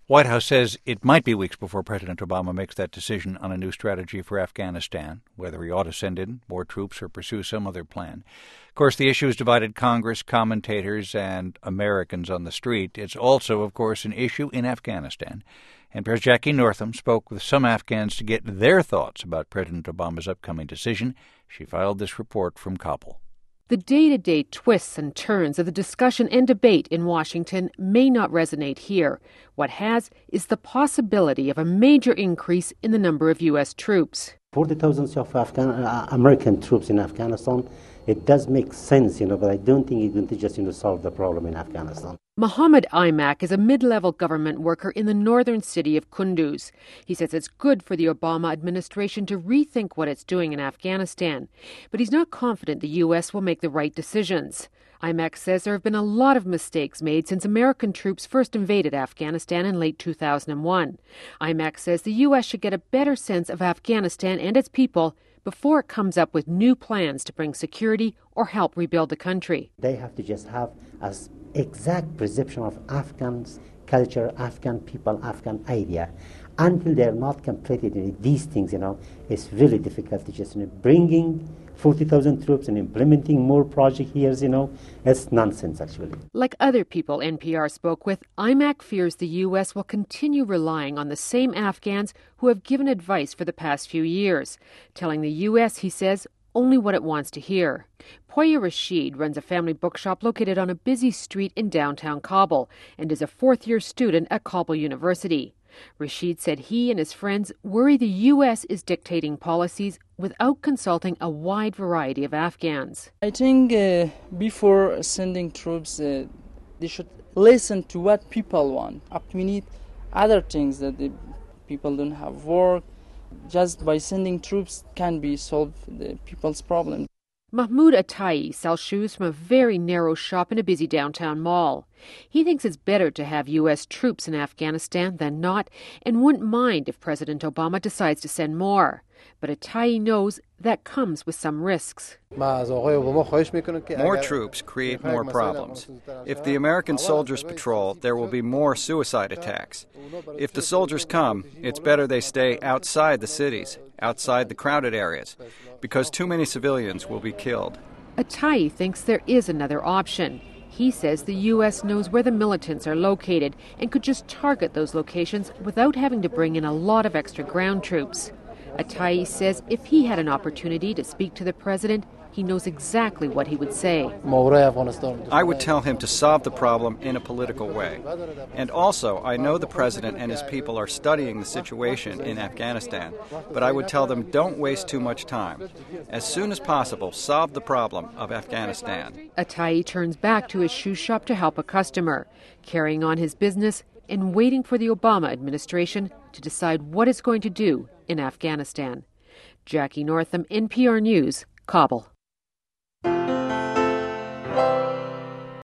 White House says it might be weeks before President Obama makes that decision on a new strategy for Afghanistan, whether he ought to send in more troops or pursue some other plan. Of course, the issue has divided Congress, commentators, and Americans on the street. It's also, of course, an issue in Afghanistan. NPR's Jackie Northam spoke with some Afghans to get their thoughts about President Obama's upcoming decision. She filed this report from Kabul. The day-to-day twists and turns of the discussion and debate in Washington may not resonate here. What has is the possibility of a major increase in the number of U.S. troops. 40,000 of American troops in Afghanistan, it does make sense, but I don't think it's going to just solve the problem in Afghanistan. Mohammed Aimak is a mid-level government worker in the northern city of Kunduz. He says it's good for the Obama administration to rethink what it's doing in Afghanistan, but he's not confident the U.S. will make the right decisions. Aimak says there have been a lot of mistakes made since American troops first invaded Afghanistan in late 2001. Aimak says the U.S. should get a better sense of Afghanistan and its people before it comes up with new plans to bring security or help rebuild the country. They have to just have an exact perception of Afghans, culture, Afghan people, Afghan idea. Until they're not completed in these things, it's really difficult to just bringing 40,000 troops and implementing more projects here, it's nonsense, actually. Like other people NPR spoke with, Aimak fears the U.S. will continue relying on the same Afghans who have given advice for the past few years, telling the U.S., he says, only what it wants to hear. Poya Rashid runs a family bookshop located on a busy street in downtown Kabul and is a fourth-year student at Kabul University. Rashid said he and his friends worry the U.S. is dictating policies without consulting a wide variety of Afghans. I think before sending troops, they should listen to what people want. We need other things that the people don't have work. Just by sending troops can be solved the people's problem. Mahmoud Atai sells shoes from a very narrow shop in a busy downtown mall. He thinks it's better to have U.S. troops in Afghanistan than not and wouldn't mind if President Obama decides to send more. But Atai knows that comes with some risks. More troops create more problems. If the American soldiers patrol, there will be more suicide attacks. If the soldiers come, it's better they stay outside the cities, outside the crowded areas, because too many civilians will be killed. Atai thinks there is another option. He says the U.S. knows where the militants are located and could just target those locations without having to bring in a lot of extra ground troops. Atai says if he had an opportunity to speak to the president, he knows exactly what he would say. I would tell him to solve the problem in a political way. And also, I know the president and his people are studying the situation in Afghanistan, but I would tell them don't waste too much time. As soon as possible, solve the problem of Afghanistan. Atai turns back to his shoe shop to help a customer, carrying on his business and waiting for the Obama administration to decide what it's going to do in Afghanistan. Jackie Northam, NPR News, Kabul.